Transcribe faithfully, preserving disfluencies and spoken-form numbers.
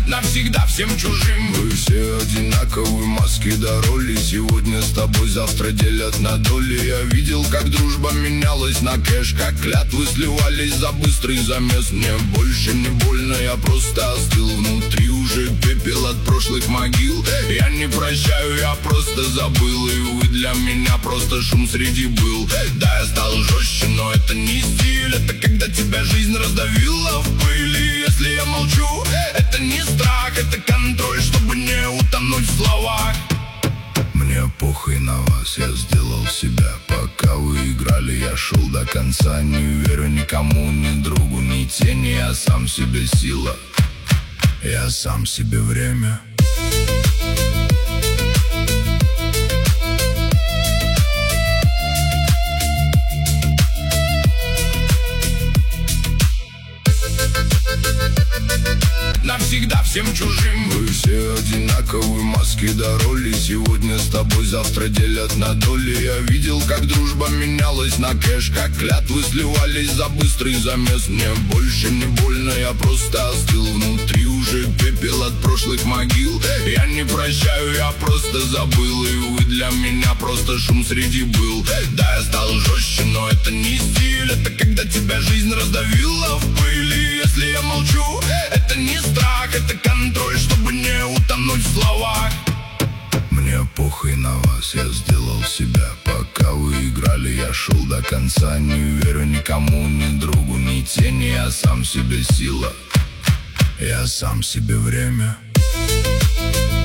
навсегда всем чужим. Мы все одинаковые, маски до роли. Сегодня с тобой, завтра делят на доли. Я видел, как дружба менялась на кэш, как клятвы сливались за быстрый замес. Мне больше не больно, я просто остыл. Внутри уже пепел от прошлых могил. Я не прощаю, я просто забыл. И вы для меня просто шум среди был. Да, я стал жестче, но это не стиль. Это когда тебя жизнь раздавила в пыли. Если я молчу, это не страх, это контроль, чтобы не утонуть в словах. Мне похуй на вас, я сделал себя. Пока вы играли, я шел до конца. Не верю никому, ни другу, ни тени. Я сам себе сила, я сам себе время. Навсегда всем чужим. Мы все одинаковые, маски до роли. Сегодня с тобой, завтра делят на доли. Я видел, как дружба менялась на кэш, как клятвы сливались за быстрый замес. Мне больше не больно, я просто остыл. Внутри уже пепел от прошлых могил. Я не прощаю, я просто забыл. И вы для меня просто шум среди был. Да, я стал жестче, но это не стиль. Это когда тебя жизнь раздавила в пыли. Если я молчу, это не страх, это контроль, чтобы не утонуть в словах. Мне похуй на вас, я сделал себя. Пока вы играли, я шел до конца. Не верю никому, ни другу, ни тени. Я сам себе сила, я сам себе время.